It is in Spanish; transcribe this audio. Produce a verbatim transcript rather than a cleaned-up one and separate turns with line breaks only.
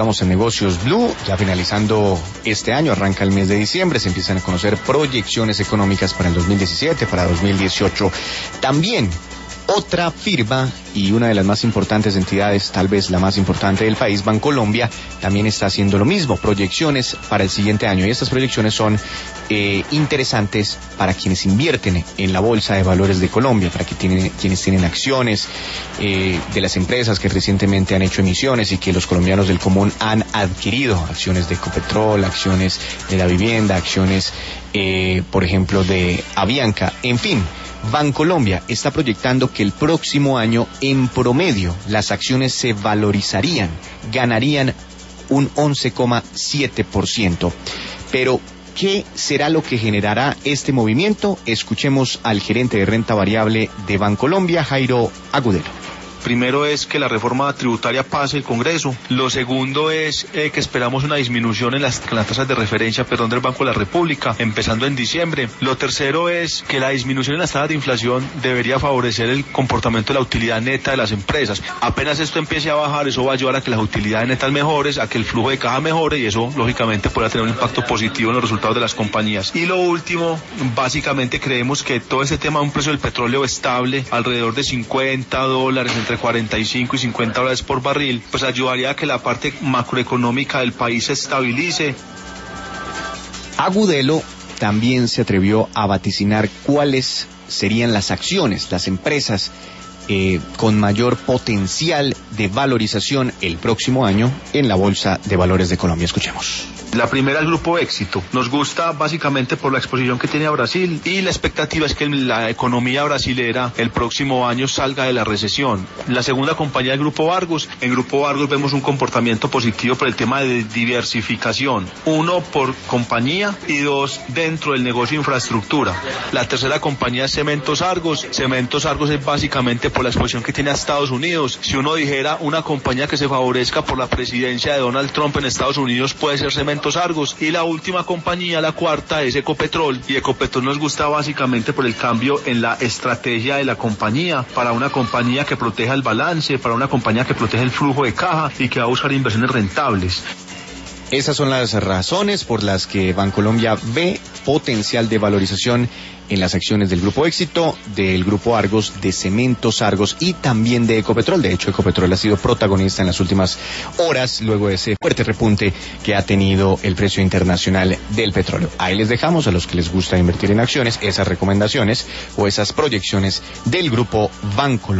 Estamos en Negocios Blue, ya finalizando este año, arranca el mes de diciembre, se empiezan a conocer proyecciones económicas para el dos mil diecisiete, para dos mil dieciocho. También otra firma y una de las más importantes entidades, tal vez la más importante del país, Bancolombia, también está haciendo lo mismo, proyecciones para el siguiente año. Y estas proyecciones son eh, interesantes para quienes invierten en la Bolsa de Valores de Colombia, para que tienen, quienes tienen acciones eh, de las empresas que recientemente han hecho emisiones y que los colombianos del común han adquirido, acciones de Ecopetrol, acciones de la vivienda, acciones, eh, por ejemplo, de Avianca, en fin. Bancolombia está proyectando que el próximo año, en promedio, las acciones se valorizarían, ganarían un once coma siete por ciento. Pero, ¿qué será lo que generará este movimiento? Escuchemos al gerente de renta variable de Bancolombia, Jairo Agudelo.
Primero es que la reforma tributaria pase el Congreso. Lo segundo es eh, que esperamos una disminución en las, en las tasas de referencia, perdón, del Banco de la República, empezando en diciembre. Lo tercero es que la disminución en las tasas de inflación debería favorecer el comportamiento de la utilidad neta de las empresas. Apenas esto empiece a bajar, eso va a ayudar a que las utilidades netas mejores, a que el flujo de caja mejore y eso, lógicamente, podrá tener un impacto positivo en los resultados de las compañías. Y lo último, básicamente creemos que todo este tema de un precio del petróleo estable, alrededor de cincuenta dólares, entre cuarenta y cinco y cincuenta dólares por barril, pues ayudaría a que la parte macroeconómica del país se estabilice.
Agudelo también se atrevió a vaticinar cuáles serían las acciones, las empresas eh, con mayor potencial de valorización el próximo año en la Bolsa de Valores de Colombia. Escuchemos.
La primera, el Grupo Éxito. Nos gusta básicamente por la exposición que tiene a Brasil y la expectativa es que la economía brasilera el próximo año salga de la recesión. La segunda compañía, el Grupo Argos. En Grupo Argos vemos un comportamiento positivo por el tema de diversificación. Uno, por compañía y dos, dentro del negocio de infraestructura. La tercera compañía es Cementos Argos. Cementos Argos es básicamente por la exposición que tiene a Estados Unidos. Si uno dijera una compañía que se favorezca por la presidencia de Donald Trump en Estados Unidos puede ser Cementos Argos. Y la última compañía, la cuarta, es Ecopetrol. Y Ecopetrol nos gusta básicamente por el cambio en la estrategia de la compañía, para una compañía que proteja el balance, para una compañía que protege el flujo de caja y que va a buscar inversiones rentables.
Esas son las razones por las que Bancolombia ve potencial de valorización en las acciones del Grupo Éxito, del Grupo Argos, de Cementos Argos y también de Ecopetrol. De hecho, Ecopetrol ha sido protagonista en las últimas horas luego de ese fuerte repunte que ha tenido el precio internacional del petróleo. Ahí les dejamos a los que les gusta invertir en acciones esas recomendaciones o esas proyecciones del Grupo Bancolombia.